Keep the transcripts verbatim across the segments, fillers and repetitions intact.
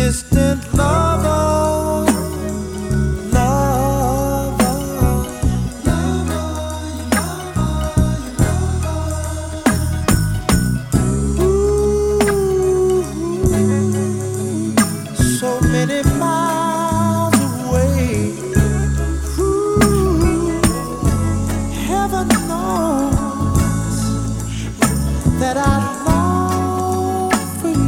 distant lover, lover, lover, ooh, so many miles away. Ooh, heaven knows that I long for you.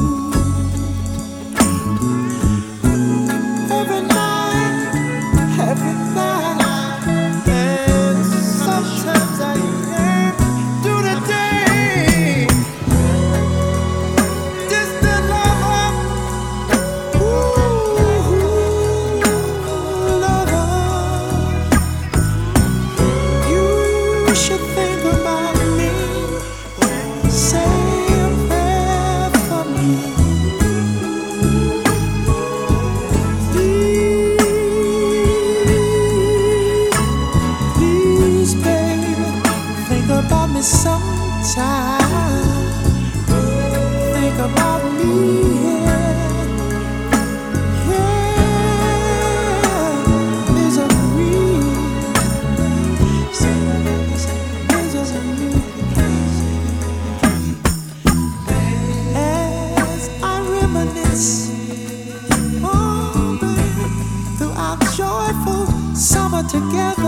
Every night, every night, and sometimes I yearn through the day. Distant lover, ooh, lover, you should think about me. Say a prayer for me. Please, baby, think about me sometime. Think about me, yeah, yeah. Misery, misery. As I reminisce, oh, baby, through our joyful summer together.